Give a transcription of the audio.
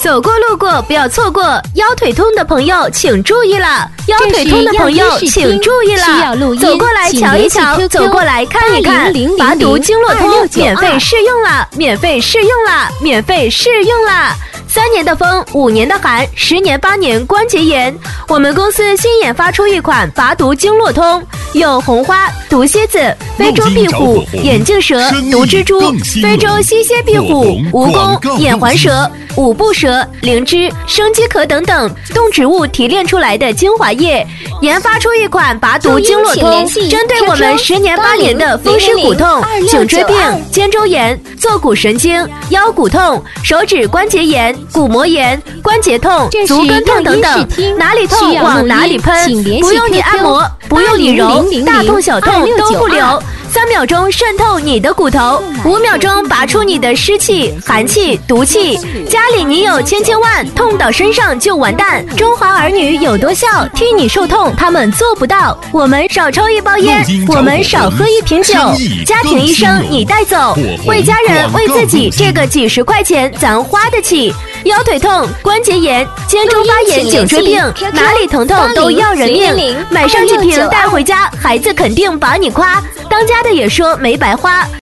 走过路过不要错过，腰腿痛的朋友请注意了，腰腿痛的朋友请注意了，走过来瞧一瞧，走过来看一看，拔毒经络通免费试用了，免费试用了，免费试用了。3年的风，5年的寒，10年8年关节炎。我们公司新研发出一款拔毒经络通，有红花、毒蝎子、非洲壁虎、眼镜蛇、毒蜘蛛、非洲西蝎壁虎、蜈蚣、眼环蛇、五步蛇、灵芝、生鸡壳等等动植物提炼出来的精华液，研发出一款拔毒经络通，针对我们10年8年的风湿骨痛、颈椎病、肩周炎、坐骨神经、腰骨痛、手指关节炎、骨膜炎、关节痛、足跟痛等等，哪里痛往哪里喷，不用你按摩，不用你揉，大痛小痛都不留，3秒钟渗透你的骨头，5秒钟拔出你的湿气、寒气、毒气。家里你有千万，痛到身上就完蛋。中华儿女有多孝，替你受痛他们做不到。我们少抽1包烟，我们少喝1瓶酒。家庭医生你带走，为家人为自己，这个几10块钱咱花得起。腰腿痛、关节炎、肩周发炎、颈椎病，哪里疼痛都要人命。买上几瓶带回家，孩子肯定把你夸。当家的也说没白花。